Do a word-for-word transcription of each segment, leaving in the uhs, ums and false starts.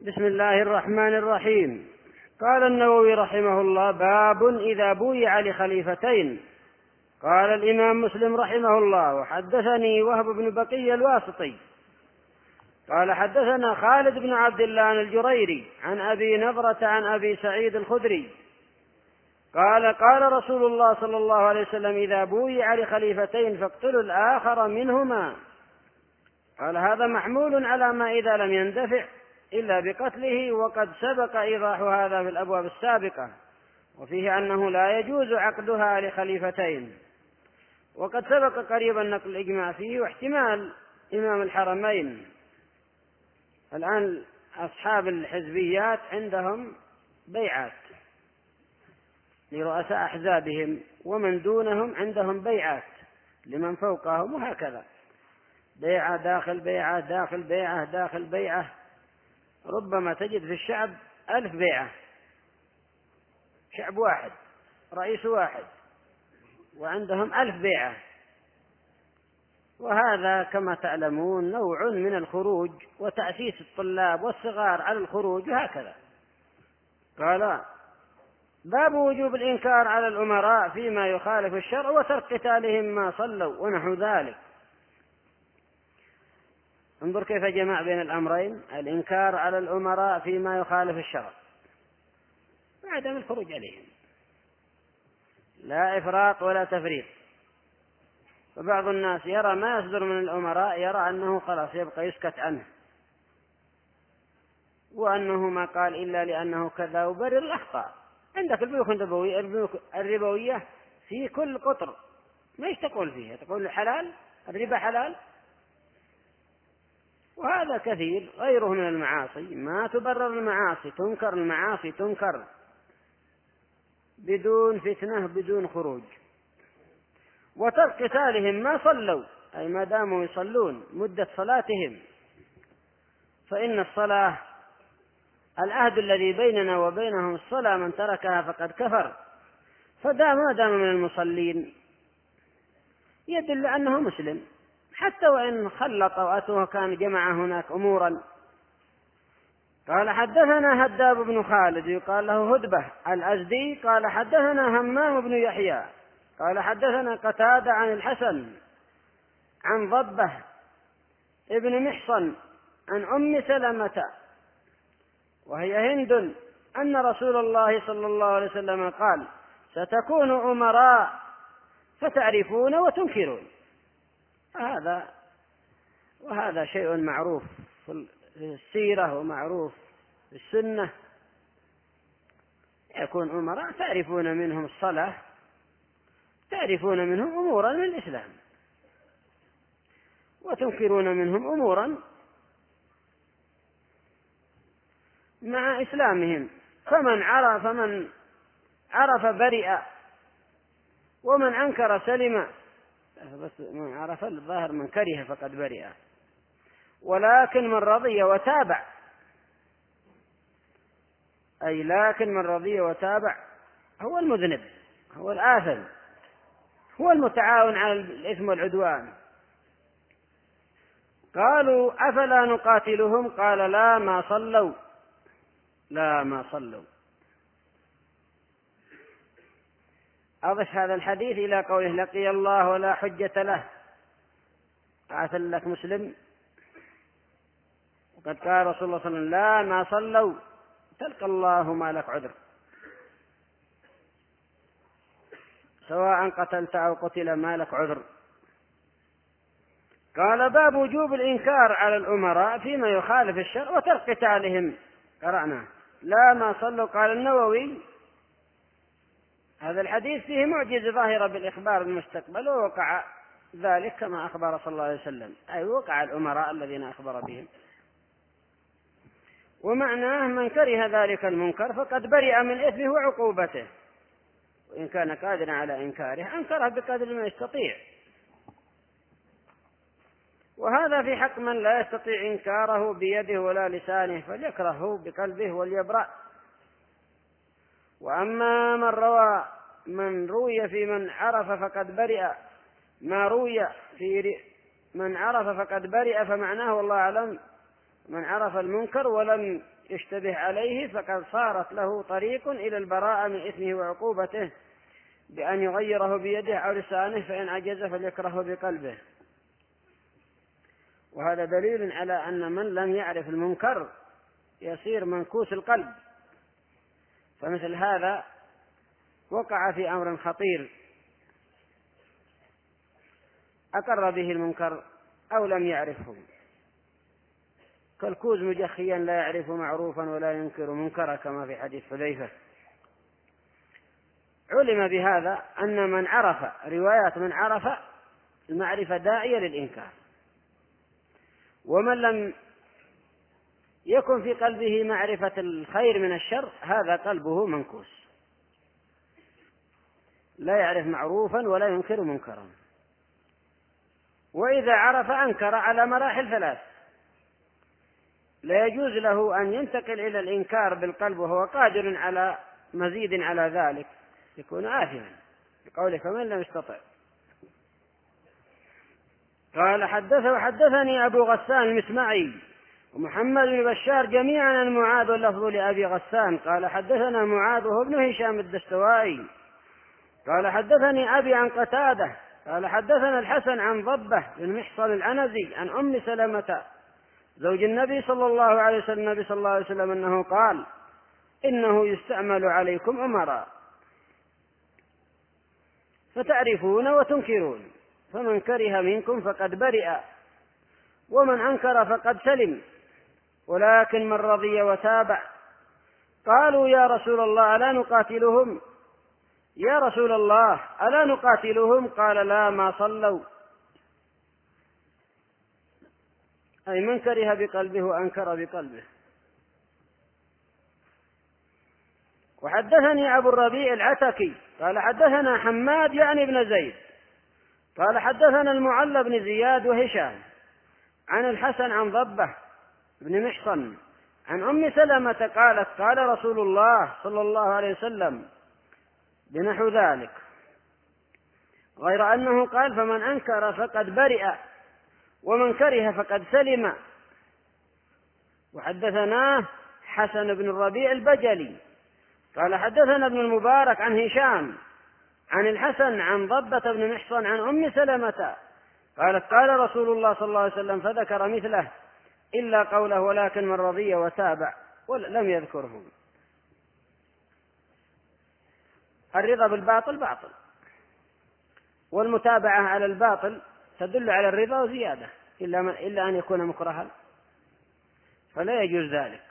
بسم الله الرحمن الرحيم. قال النووي رحمه الله: باب إذا بويع لخليفتين. قال الإمام مسلم رحمه الله: وحدثني وهب بن بقي الواسطي قال حدثنا خالد بن عبد الله الجريري عن أبي نضرة عن أبي سعيد الخدري قال قال رسول الله صلى الله عليه وسلم: إذا بويع لخليفتين فاقتلوا الآخر منهما. قال هذا محمول على ما إذا لم يندفع إلا بقتله، وقد سبق إيضاح هذا في الأبواب السابقة، وفيه أنه لا يجوز عقدها لخليفتين، وقد سبق قريبا نقل الإجماع فيه واحتمال إمام الحرمين. الآن أصحاب الحزبيات عندهم بيعات لرؤساء أحزابهم، ومن دونهم عندهم بيعات لمن فوقهم، وهكذا بيعة داخل بيعة داخل بيعة داخل بيعة. ربما تجد في الشعب ألف بيعة، شعب واحد رئيس واحد وعندهم ألف بيعة. وهذا كما تعلمون نوع من الخروج وتأسيس الطلاب والصغار على الخروج، وهكذا. قال: باب وجوب الإنكار على الأمراء فيما يخالف الشرع وترك قتالهم ما صلوا ونحو ذلك. انظر كيف جمع بين الأمرين: الإنكار على الأمراء فيما يخالف الشرع وعدم الخروج عليهم، لا إفراط ولا تفريط. فبعض الناس يرى ما يصدر من الأمراء، يرى أنه خلاص يبقى يسكت عنه، وأنه ما قال إلا لأنه كذا، وبرر الأخطاء. عندك البيوت الربوية في كل قطر، ما ايش تقول فيها؟ تقول حلال، الربا حلال، وهذا كثير. غيره من المعاصي ما تبرر المعاصي، تنكر المعاصي، تنكر بدون فتنة بدون خروج. وترك قتالهم ما صلوا، أي ما داموا يصلون مدة صلاتهم، فإن الصلاة العهد الذي بيننا وبينهم الصلاة، من تركها فقد كفر. فدام ما دام من المصلين يدل أنه مسلم، حتى وإن خلط أو أتوه كان جمع هناك أمورا. قال حدثنا هداب بن خالد يقال له هدبة الأزدي قال حدثنا همام بن يحيى قال حدثنا قتادة عن الحسن عن ضبة ابن محصن عن أم سلمة وهي هند أن رسول الله صلى الله عليه وسلم قال: ستكون أمراء فتعرفون وتنكرون. هذا وهذا شيء معروف في السيرة ومعروف في السنة. يكون أمراء تعرفون منهم الصلاة، تعرفون منهم أمورا من الإسلام، وتنكرون منهم أمورا مع إسلامهم. فمن عرف من عرف برئ، ومن أنكر سلم. بس من عرف الظاهر من كره فقد برئ، ولكن من رضي وتابع، أي لكن من رضي وتابع هو المذنب، هو الآثم، هو المتعاون على الإثم والعدوان. قالوا: أفلا نقاتلهم؟ قال: لا ما صلوا، لا ما صلوا. أضف هذا الحديث إلى قوله: لقي الله ولا حجة له. أعث لك مسلم. وقد قال رسول الله صلى الله عليه وسلم: لا ما صلوا تلقى الله ما لك عذر، سواء قتلت أو قتل ما لك عذر. قال: باب وجوب الإنكار على الأمراء فيما يخالف الشرع وترك قتالهم. قرأنا لا ما صلوا. قال النووي: هذا الحديث فيه معجزة ظاهرة بالإخبار المستقبل، ووقع ذلك كما أخبر صلى الله عليه وسلم، أي وقع الأمراء الذين أخبر بهم. ومعناه من كره ذلك المنكر فقد برئ من إثمه وعقوبته، وإن كان قادرا على إنكاره أنكره بقدر ما يستطيع. وهذا في حق من لا يستطيع إنكاره بيده ولا لسانه، فليكرهه بقلبه وليبرأ. وأما من روى من روي في من عرف فقد برئ ما روي في من عرف فقد برئ، فمعناه والله أعلم من عرف المنكر ولم يشتبه عليه فقد صارت له طريق إلى البراءة من إثمه وعقوبته بأن يغيره بيده أو لسانه، فإن عجز فليكرهه بقلبه. وهذا دليل على أن من لم يعرف المنكر يصير منكوس القلب، فمثل هذا وقع في أمر خطير، أقر به المنكر أو لم يعرفه، كالكوز مجخيا لا يعرف معروفا ولا ينكر منكرا كما في حديث حذيفة. علم بهذا أن من عرف روايات من عرف المعرفة داعية للإنكار، ومن لم يكن في قلبه معرفة الخير من الشر هذا قلبه منكوس، لا يعرف معروفا ولا ينكر منكرا. وإذا عرف أنكر على مراحل ثلاث، لا يجوز له أن ينتقل إلى الإنكار بالقلب وهو قادر على مزيد على ذلك، يكون آثما بقوله فمن لم يستطع. قال حدثه حدثني أبو غسان المسمعي ومحمد بن بشار جميعا عن معاذ واللفظ لأبي غسان قال حدثنا معاذ وهو ابن هشام الدستوائي قال حدثني أبي عن قتادة قال حدثنا الحسن عن ضبة بن محصن العنزي عن أم سلمة زوج النبي صلى الله عليه وسلم النبي صلى الله عليه وسلم أنه قال إنه يستعمل عليكم أمراء فتعرفون وتنكرون، فمن كره منكم فقد برئ ومن أنكر فقد سلم، ولكن من رضي وتابع. قالوا يا رسول الله ألا نقاتلهم يا رسول الله ألا نقاتلهم قال لا ما صلوا، أي من كره بقلبه وأنكر بقلبه. وحدثني أبو الربيع العتكي قال حدثنا حماد يعني بن زيد قال حدثنا المعلى بن زياد وهشام عن الحسن عن ضبة بن محصن عن أم سلمة قالت قال رسول الله صلى الله عليه وسلم بنحو ذلك، غير أنه قال فمن أنكر فقد برئ ومن كره فقد سلم. وحدثناه حسن بن الربيع البجلي قال حدثنا ابن المبارك عن هشام عن الحسن عن ضبة بن محصن عن أم سلمة قالت قال رسول الله صلى الله عليه وسلم فذكر مثله إلا قوله ولكن من رضي وتابع ولم يذكره. الرضا بالباطل باطل، والمتابعة على الباطل تدل على الرضا وزيادة إلا, من إلا أن يكون مكرها فلا يجوز ذلك.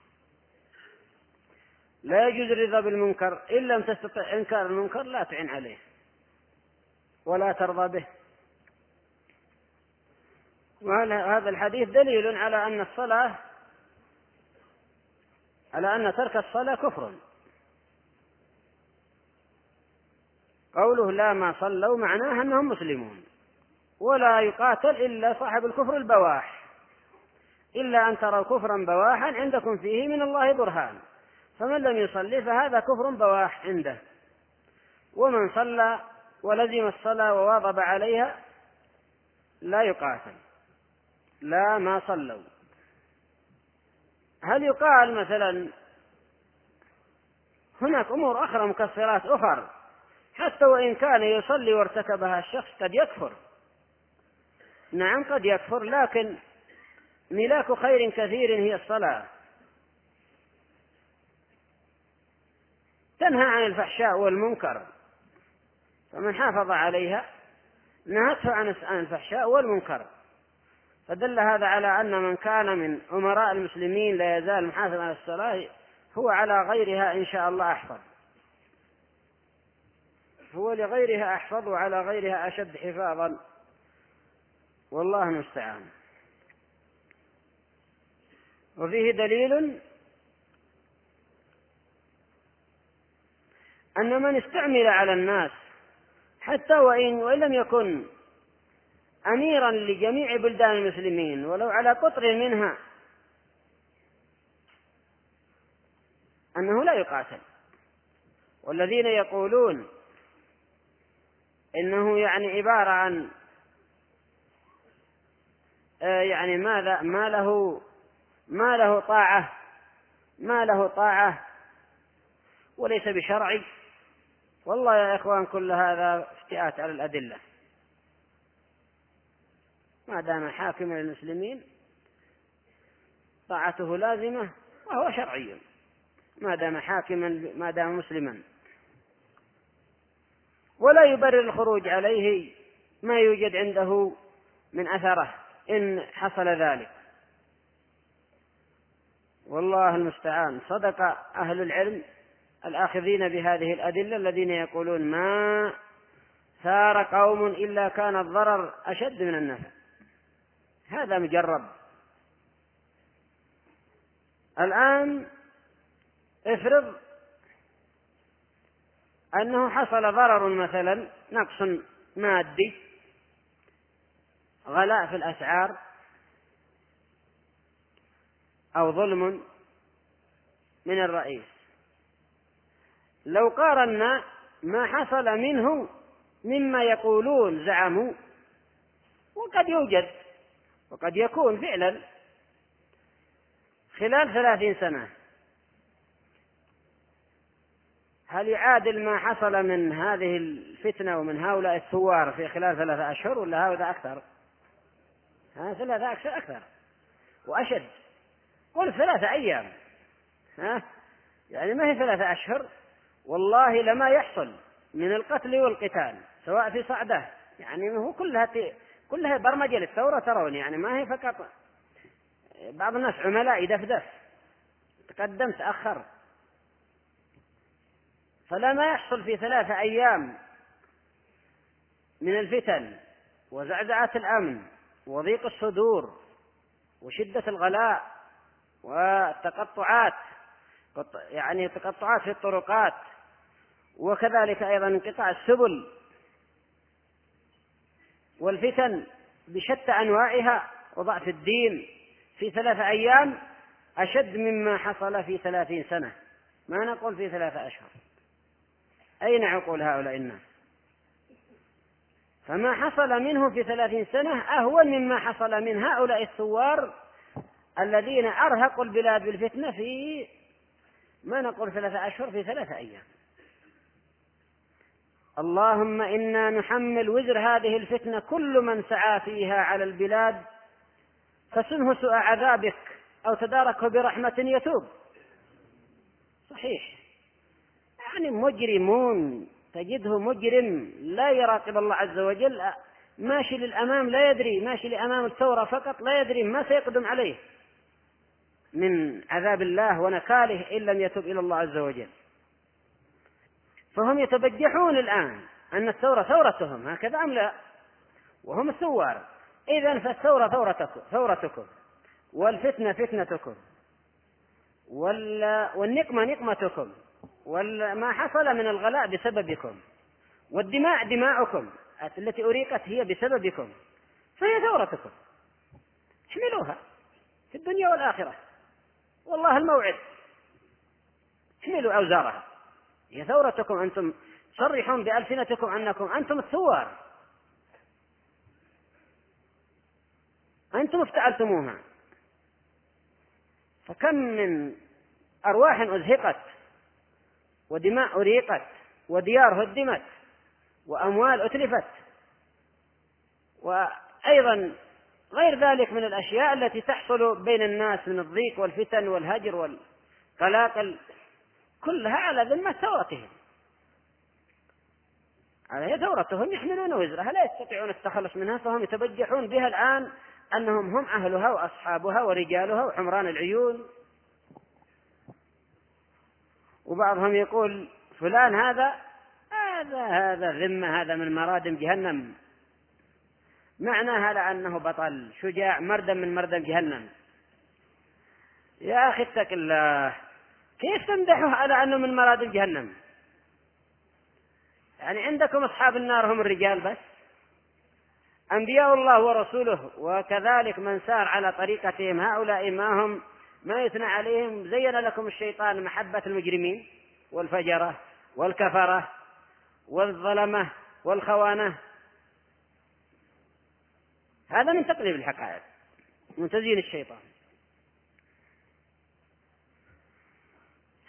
لا يجوز الرضا بالمنكر إن لم تستطع إنكار المنكر لا تعن عليه ولا ترضى به. وهذا الحديث دليل على أن الصلاة على أن ترك الصلاة كفر. قوله لا ما صلوا معناه أنهم مسلمون، ولا يقاتل إلا صاحب الكفر البواح، إلا أن تروا كفرا بواحا عندكم فيه من الله برهان، فمن لم يصلي فهذا كفر بواح عنده. ومن صلى ولزم الصلاة وواظب عليها لا يقاتل. لا ما صلوا. هل يقال مثلا هناك أمور أخرى مكفرات أخرى حتى وإن كان يصلي وارتكبها الشخص قد يكفر؟ نعم قد يكفر، لكن ملاك خير كثير هي الصلاة، تنهى عن الفحشاء والمنكر، فمن حافظ عليها نهته عن الفحشاء والمنكر. فدل هذا على أن من كان من أمراء المسلمين لا يزال محافظا على الصلاة هو على غيرها إن شاء الله أحفظ، هو لغيرها أحفظ وعلى غيرها أشد حفاظا، والله المستعان. وفيه دليل أن من استعمل على الناس حتى وإن, وإن لم يكن أميرا لجميع بلدان المسلمين ولو على قطر منها أنه لا يقاتل. والذين يقولون إنه يعني عبارة عن يعني ماذا ما له ما له طاعة ما له طاعة وليس بشرعي. والله يا إخوان كل هذا افتئات على الأدلة. ما دام حاكم للمسلمين طاعته لازمة وهو شرعي، ما دام حاكما ما دام مسلما، ولا يبرر الخروج عليه ما يوجد عنده من أثره إن حصل ذلك. والله المستعان. صدق أهل العلم الآخذين بهذه الأدلة الذين يقولون ما ثار قوم إلا كان الضرر أشد من النفع. هذا مجرب. الآن افرض أنه حصل ضرر، مثلا نقص مادي، غلاء في الأسعار، أو ظلم من الرئيس. لو قارنا ما حصل منه مما يقولون زعموا، وقد يوجد وقد يكون فعلا خلال ثلاثين سنة، هل يعادل ما حصل من هذه الفتنة ومن هؤلاء الثوار في خلال ثلاثة أشهر ولا هذا أكثر؟ ها ثلاثة أكثر أكثر وأشد. قل ثلاثة أيام، ها يعني ما هي ثلاثة أشهر. والله لما يحصل من القتل والقتال سواء في صعدة، يعني هو كلها كلها برمجة للثورة ترون، يعني ما هي فقط بعض الناس عملاء يدفدف تقدم تأخر. فلما يحصل في ثلاثة أيام من الفتن وزعزعة الأمن وضيق الصدور وشدة الغلاء والتقطعات، يعني تقطعات في الطرقات، وكذلك أيضا انقطاع السبل والفتن بشتى أنواعها وضعف الدين في ثلاثة أيام أشد مما حصل في ثلاثين سنة، ما نقول في ثلاثة أشهر. أين عقول هؤلاء الناس؟ فما حصل منه في ثلاثين سنة أهون مما حصل من هؤلاء الثوار الذين أرهقوا البلاد بالفتنة في ما نقول ثلاثة أشهر، في ثلاثة أيام. اللهم إنا نحمل وزر هذه الفتنة كل من سعى فيها على البلاد، فسنه سوء عذابك أو تداركه برحمة يتوب. صحيح، يعني مجرمون، تجده مجرم لا يراقب الله عز وجل، ماشي للأمام لا يدري، ماشي لأمام الثورة فقط لا يدري ما سيقدم عليه من عذاب الله ونكاله إن لم يتوب إلى الله عز وجل. فهم يتبجحون الآن أن الثورة ثورتهم، هكذا أم لا؟ وهم الثوار. إذن فالثورة ثورتكم, ثورتكم والفتنة فتنتكم والنقمة نقمتكم، وما حصل من الغلاء بسببكم، والدماء دماؤكم التي أريقت هي بسببكم، فهي ثورتكم، احملوها في الدنيا والآخرة، والله الموعد، احملوا أوزارها، هي ثورتكم. أنتم صرحون بألسنتكم أنكم أنتم الثوار، أنتم افتعلتموها. فكم من أرواح أزهقت ودماء أريقت وديار هدمت وأموال أتلفت، وأيضا غير ذلك من الأشياء التي تحصل بين الناس من الضيق والفتن والهجر والقلاقل، كلها على ذمة ثورتهم، على ثورتهم يحملون وزرها لا يستطيعون التخلص منها، فهم يتبجحون بها الآن أنهم هم أهلها وأصحابها ورجالها وحمران العيون. وبعضهم يقول فلان هذا هذا هذا ذمة، هذا من مرادم جهنم، معناها لأنه بطل شجاع مردم من مردم جهنم. يا أخي اتق الله، كيف تمدحه على أنه من مرادم جهنم؟ يعني عندكم أصحاب النار هم الرجال بس؟ أنبياء الله ورسوله وكذلك من سار على طريقتهم هؤلاء ما هم ما يثنى عليهم. زين لكم الشيطان محبة المجرمين والفجرة والكفرة والظلمة والخوانة، هذا من تقليب الحقائق، من تزيين الشيطان.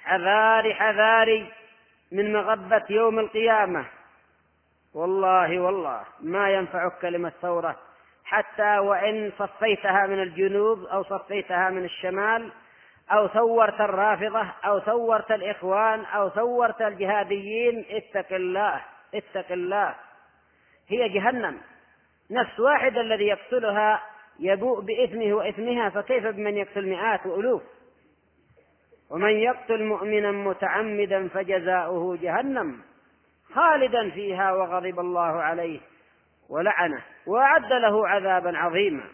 حذاري حذاري من مغبة يوم القيامة. والله والله ما ينفعك كلمة ثورة، حتى وإن صفيتها من الجنوب أو صفيتها من الشمال، أو ثورت الرافضة أو ثورت الإخوان أو ثورت الجهاديين. اتق الله اتق الله، هي جهنم. نفس واحد الذي يقتلها يبوء بإثمه وإثمها، فكيف بمن يقتل مئات وألوف؟ ومن يقتل مؤمنا متعمدا فجزاؤه جهنم خالدا فيها وغضب الله عليه ولعنه وأعد له عذابا عظيما.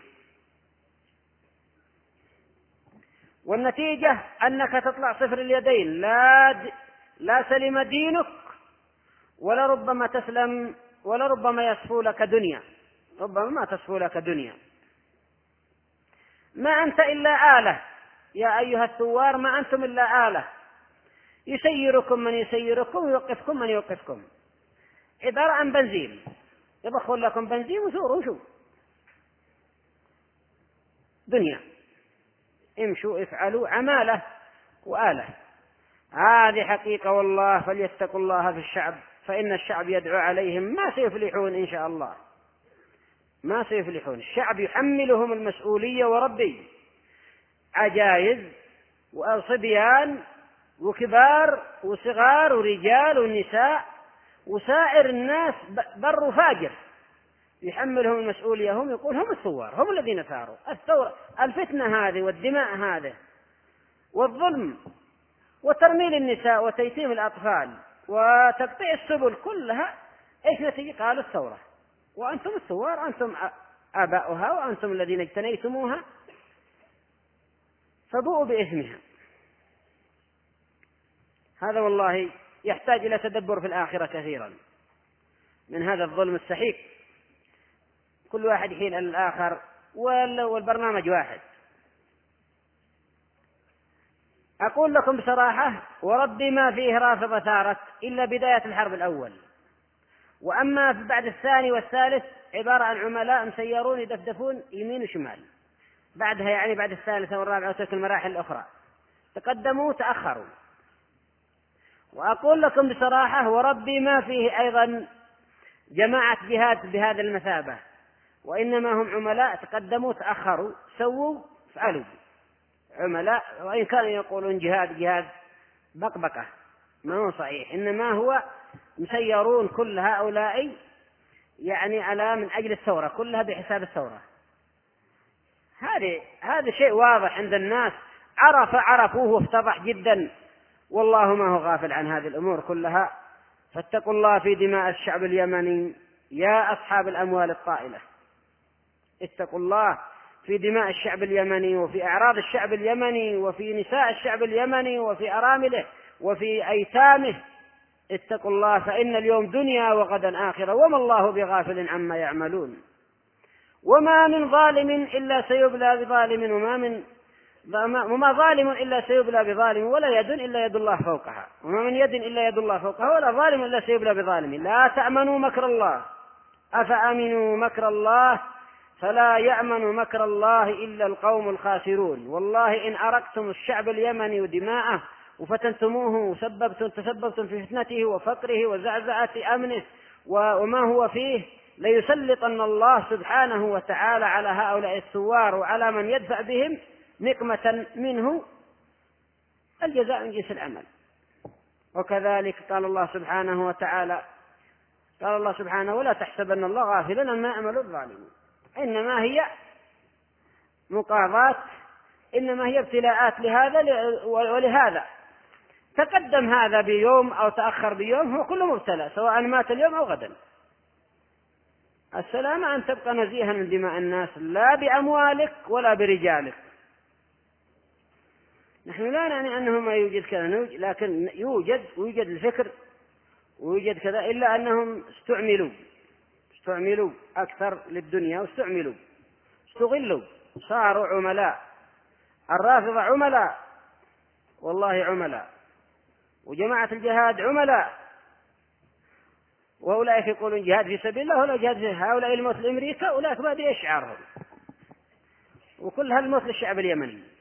والنتيجة أنك تطلع صفر اليدين، لا د... لا سلم دينك، ولربما تسلم، ولربما يصفو لك دنيا، ربما ما تصفو لك دنيا. ما أنت إلا آلة يا أيها الثوار، ما أنتم إلا آلة، يسيركم من يسيركم ويوقفكم من يوقفكم. عبارة عن بنزين، يضخون لكم بنزين وثوروا شو دنيا، امشوا افعلوا عمالة وآلة. هذه حقيقة والله، فليتقوا الله في الشعب، فإن الشعب يدعو عليهم ما سيفلحون إن شاء الله، ما سيفلحون. الشعب يحملهم المسؤولية، وربي عجائز وصبيان وكبار وصغار ورجال ونساء وسائر الناس بر وفاجر يحملهم المسؤولية، هم يقول هم الثوار، هم الذين ثاروا الثورة. الفتنة هذه والدماء هذه والظلم وترميل النساء وتيتيم الأطفال وتقطيع السبل كلها إيش نتيجة؟ قالوا الثورة، وأنتم الثوار، أنتم آباؤها وأنتم الذين اجتنيتموها، فبوءوا بإثمها. هذا والله يحتاج إلى تدبر في الآخرة كثيرا من هذا الظلم السحيق، كل واحد يحيل على الآخر والبرنامج واحد. أقول لكم بصراحة وربي ما فيه رافضة ثارت إلا بداية الحرب الأول، وأما بعد الثاني والثالث عبارة عن عملاء مسيرون يدفدفون يمين وشمال. بعدها يعني بعد الثالثة والرابعة وتلك المراحل الأخرى تقدموا تأخروا. وأقول لكم بصراحة وربي ما فيه أيضا جماعة جهاد بهذا المثابة، وإنما هم عملاء تقدموا تأخروا، سووا فعلوا، عملاء. وإن كانوا يقولون جهاد جهاد بقبقة ما هو صحيح، إنما هو مسيرون كل هؤلاء يعني على من أجل الثورة، كلها بحساب الثورة. هذا هذا شيء واضح عند الناس، عرف عرفوه وافتضح جدا، والله ما هو غافل عن هذه الأمور كلها. فاتقوا الله في دماء الشعب اليمني يا أصحاب الأموال الطائلة، اتقوا الله في دماء الشعب اليمني وفي أعراض الشعب اليمني وفي نساء الشعب اليمني وفي أرامله وفي أيتامه. اتقوا الله، فإن اليوم دنيا وغدا آخرة، وما الله بغافل عما يعملون. وما من ظالم إلا سيبلى بظالم، وما من وما ظالم إلا سيبلى بظالم، ولا يد إلا يد الله فوقها، وما من يد إلا يد الله فوقها، ولا ظالم إلا سيبلى بظالم. لا تأمنوا مكر الله، أفأمنوا مكر الله فلا يأمن مكر الله إلا القوم الخاسرون. والله إن أرقتم الشعب اليمني ودماءه وفتنتموه وسببتم تسببتم في فتنته وفقره وزعزعة أمنه وما هو فيه، ليسلطن الله سبحانه وتعالى على هؤلاء الثوار وعلى من يدفع بهم نقمة منه، الجزاء من جنس العمل. وكذلك قال الله سبحانه وتعالى، قال الله سبحانه: ولا تحسبن الله غافلا عما يعمل الظالمون. إنما هي مقاضات، إنما هي ابتلاءات لهذا ولهذا، تقدم هذا بيوم أو تأخر بيوم، هو كله مبتلى، سواء مات اليوم أو غدا. السلامة أن تبقى نزيها من دماء الناس، لا بأموالك ولا برجالك. نحن لا نعني أنه ما يوجد كذا، لكن يوجد ويوجد الفكر ويوجد كذا، إلا أنهم استعملوا استعملوا أكثر للدنيا، واستعملوا استغلوا، صاروا عملاء. الرافضة عملاء، والله عملاء، وجماعة الجهاد عملاء، وأولئك يقولون جهاد في سبيل الله ولا جهاد في هؤلاء الموت لأمريكا، أولئك ما أدري إيش شعارهم، وكل هالموت للشعب اليمني.